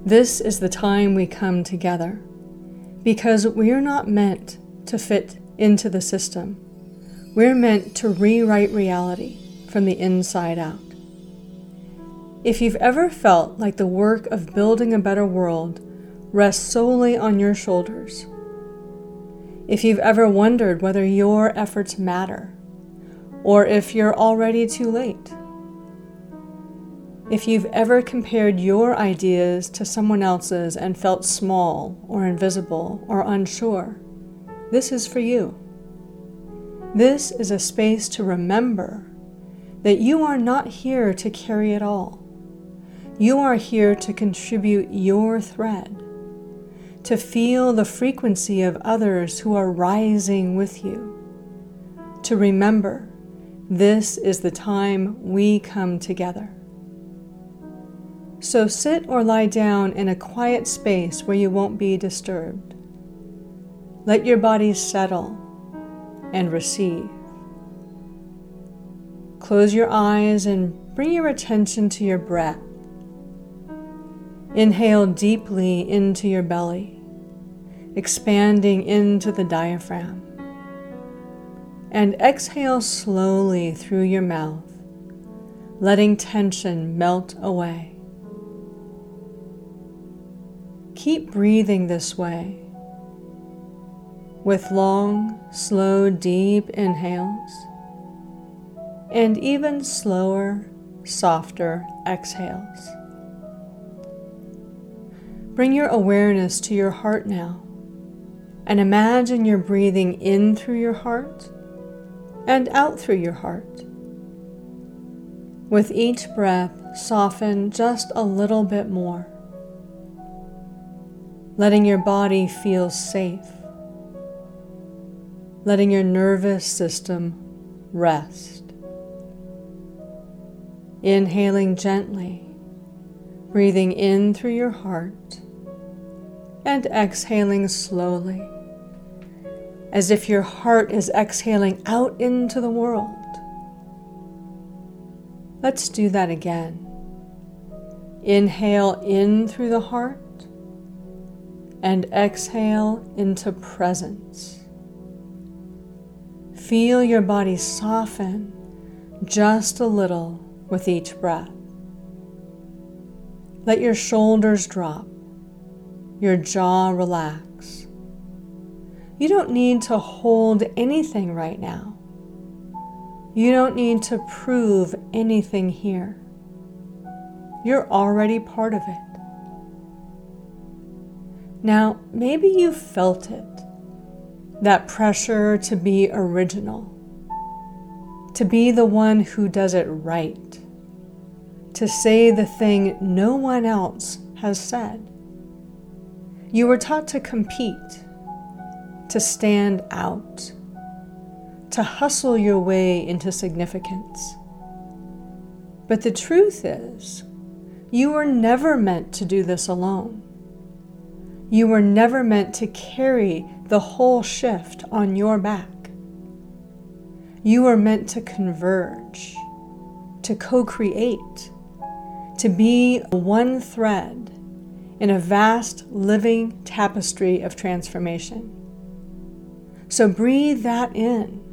This is the time we come together, because we're not meant to fit into the system. We're meant to rewrite reality from the inside out. If you've ever felt like the work of building a better world rests solely on your shoulders, if you've ever wondered whether your efforts matter, or if you're already too late, if you've ever compared your ideas to someone else's and felt small or invisible or unsure, this is for you. This is a space to remember that you are not here to carry it all. You are here to contribute your thread, to feel the frequency of others who are rising with you, to remember this is the time we come together. So sit or lie down in a quiet space where you won't be disturbed. Let your body settle and receive. Close your eyes and bring your attention to your breath. Inhale deeply into your belly, expanding into the diaphragm. And exhale slowly through your mouth, letting tension melt away. Keep breathing this way, with long, slow, deep inhales, and even slower, softer exhales. Bring your awareness to your heart now, and imagine you're breathing in through your heart and out through your heart. With each breath, soften just a little bit more, letting your body feel safe, letting your nervous system rest. Inhaling gently, breathing in through your heart, and exhaling slowly, as if your heart is exhaling out into the world. Let's do that again. Inhale in through the heart, and exhale into presence. Feel your body soften just a little with each breath. Let your shoulders drop, your jaw relax. You don't need to hold anything right now. You don't need to prove anything here. You're already part of it. Now, maybe you felt it, that pressure to be original, to be the one who does it right, to say the thing no one else has said. You were taught to compete, to stand out, to hustle your way into significance. But the truth is, you were never meant to do this alone. You were never meant to carry the whole shift on your back. You were meant to converge, to co-create, to be one thread in a vast living tapestry of transformation. So breathe that in.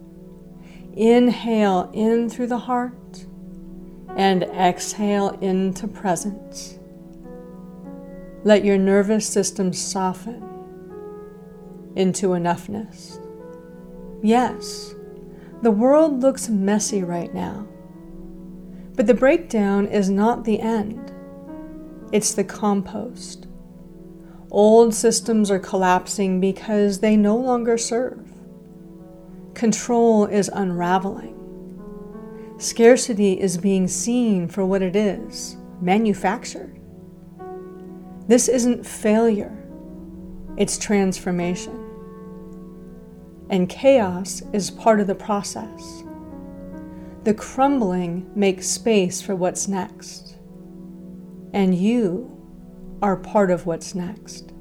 Inhale in through the heart and exhale into presence. Let your nervous system soften into enoughness. Yes, the world looks messy right now, but the breakdown is not the end. It's the compost. Old systems are collapsing because they no longer serve. Control is unraveling. Scarcity is being seen for what it is, manufactured. This isn't failure, it's transformation. And chaos is part of the process. The crumbling makes space for what's next. And you are part of what's next.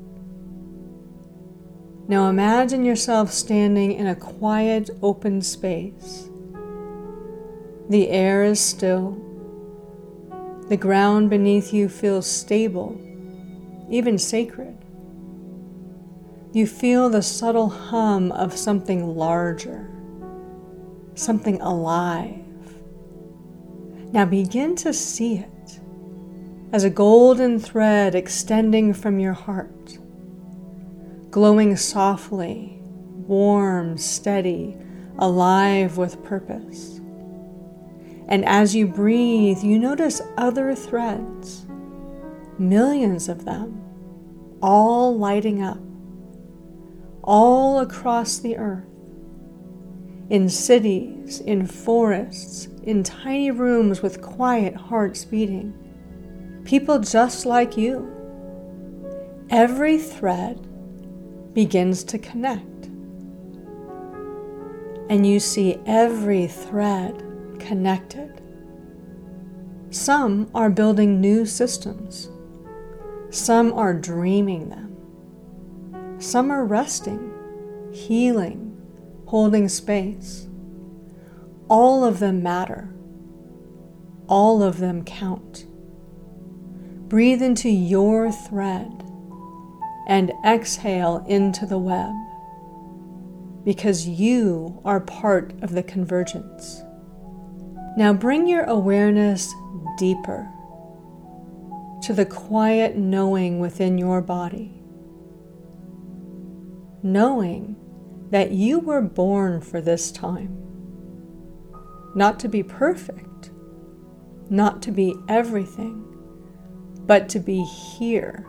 Now imagine yourself standing in a quiet, open space. The air is still. The ground beneath you feels stable, even sacred. You feel the subtle hum of something larger, something alive. Now begin to see it as a golden thread extending from your heart, glowing softly, warm, steady, alive with purpose. And as you breathe, you notice other threads, millions of them, all lighting up, all across the earth, in cities, in forests, in tiny rooms with quiet hearts beating, people just like you. Every thread begins to connect, and you see every thread connected. Some are building new systems. Some are dreaming them. Some are resting, healing, holding space. All of them matter. All of them count. Breathe into your thread and exhale into the web, because you are part of the convergence. Now bring your awareness deeper to the quiet knowing within your body, knowing that you were born for this time, not to be perfect, not to be everything, but to be here.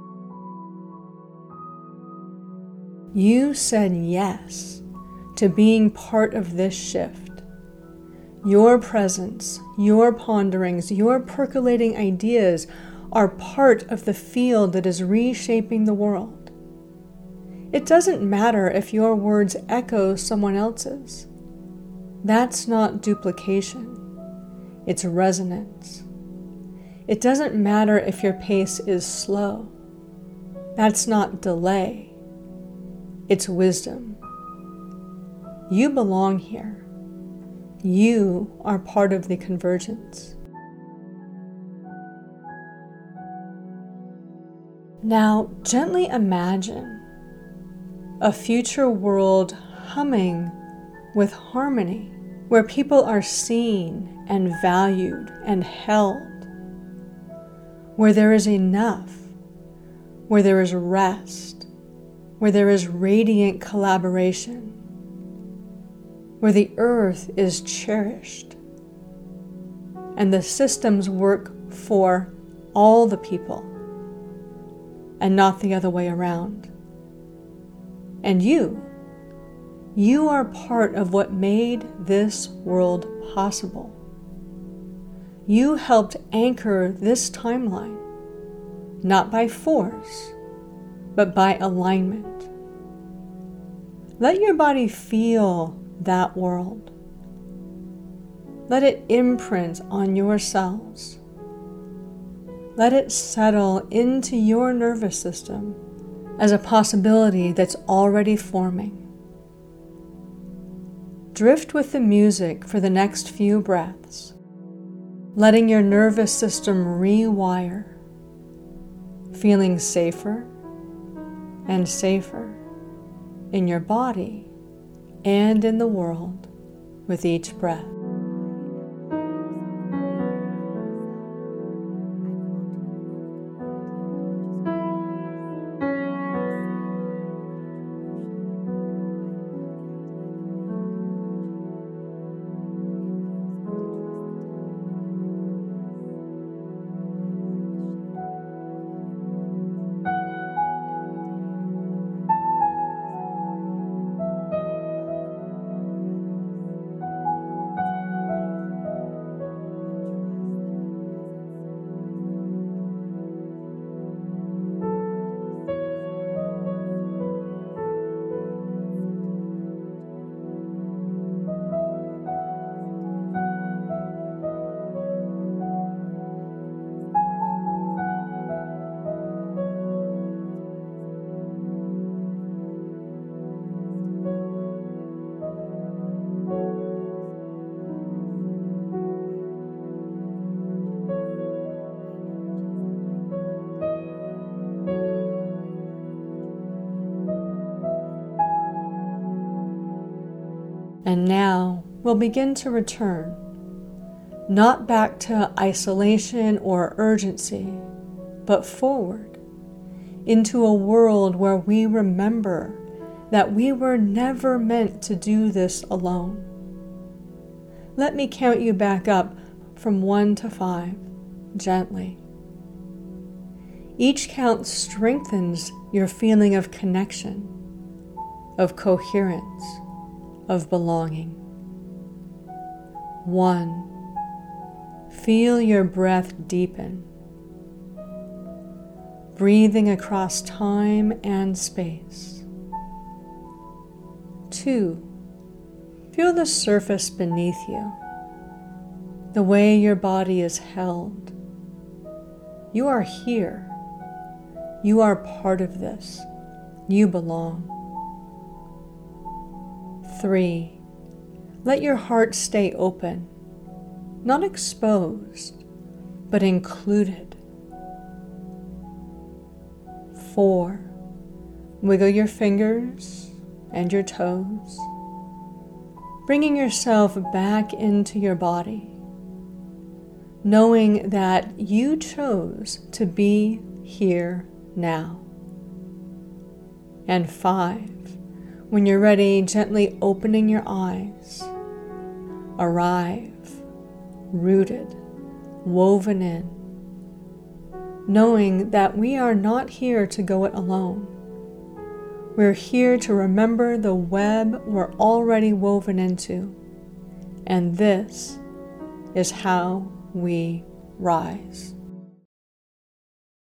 You said yes to being part of this shift. Your presence, your ponderings, your percolating ideas are part of the field that is reshaping the world. It doesn't matter if your words echo someone else's. That's not duplication. It's resonance. It doesn't matter if your pace is slow. That's not delay. It's wisdom. You belong here. You are part of the convergence. Now, gently imagine a future world humming with harmony, where people are seen and valued and held, where there is enough, where there is rest, where there is radiant collaboration, where the earth is cherished, and the systems work for all the people, and not the other way around. And you are part of what made this world possible. You helped anchor this timeline, not by force, but by alignment. Let your body feel that world. Let it imprint on your cells. Let it settle into your nervous system as a possibility that's already forming. Drift with the music for the next few breaths, letting your nervous system rewire, feeling safer and safer in your body and in the world with each breath. And now we'll begin to return, not back to isolation or urgency, but forward into a world where we remember that we were never meant to do this alone. Let me count you back up from 1 to 5, gently. Each count strengthens your feeling of connection, of coherence, of belonging. 1. Feel your breath deepen, breathing across time and space. 2. Feel the surface beneath you, the way your body is held. You are here. You are part of this. You belong. 3. Let your heart stay open, not exposed, but included. 4. Wiggle your fingers and your toes, bringing yourself back into your body, knowing that you chose to be here now. And 5. When you're ready, gently opening your eyes. Arrive, rooted, woven in, knowing that we are not here to go it alone. We're here to remember the web we're already woven into, and this is how we rise.